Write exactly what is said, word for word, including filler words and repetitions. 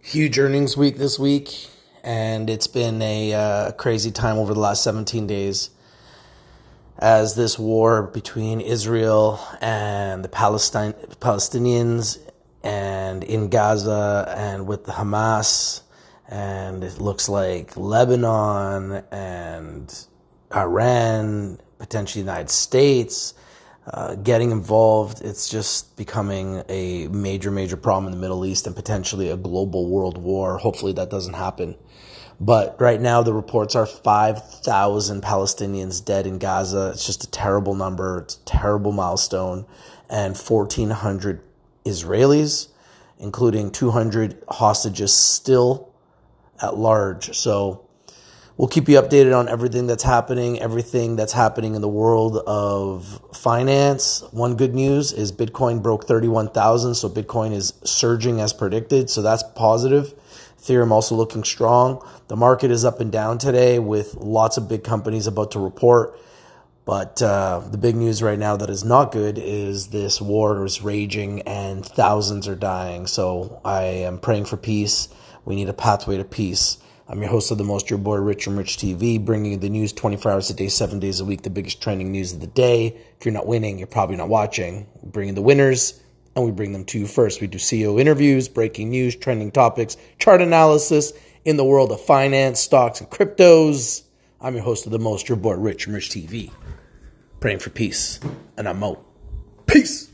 Huge earnings week this week, and it's been a uh, crazy time over the last seventeen days as this war between Israel and the Palestine Palestinians and in Gaza and with the Hamas, and it looks like Lebanon and Iran, potentially the United States, uh, getting involved. It's just becoming a major, major problem in the Middle East and potentially a global world war. Hopefully that doesn't happen. But right now the reports are five thousand Palestinians dead in Gaza. It's just a terrible number. It's a terrible milestone. And fourteen hundred Israelis, including two hundred hostages still at large. So we'll keep you updated on everything that's happening, everything that's happening in the world of finance. One good news is Bitcoin broke thirty-one thousand, so Bitcoin is surging as predicted, so that's positive. Ethereum also looking strong. The market is up and down today with lots of big companies about to report. But uh, the big news right now that is not good is this war is raging and thousands are dying. So I am praying for peace. We need a pathway to peace. I'm your host of The Most, your boy, Rich from Rich T V, bringing you the news twenty-four hours a day, seven days a week, the biggest trending news of the day. If you're not winning, you're probably not watching. We bring in the winners, and we bring them to you first. We do C E O interviews, breaking news, trending topics, chart analysis in the world of finance, stocks, and cryptos. I'm your host of The Most, your boy, Rich from Rich T V, praying for peace, and I'm out. Peace!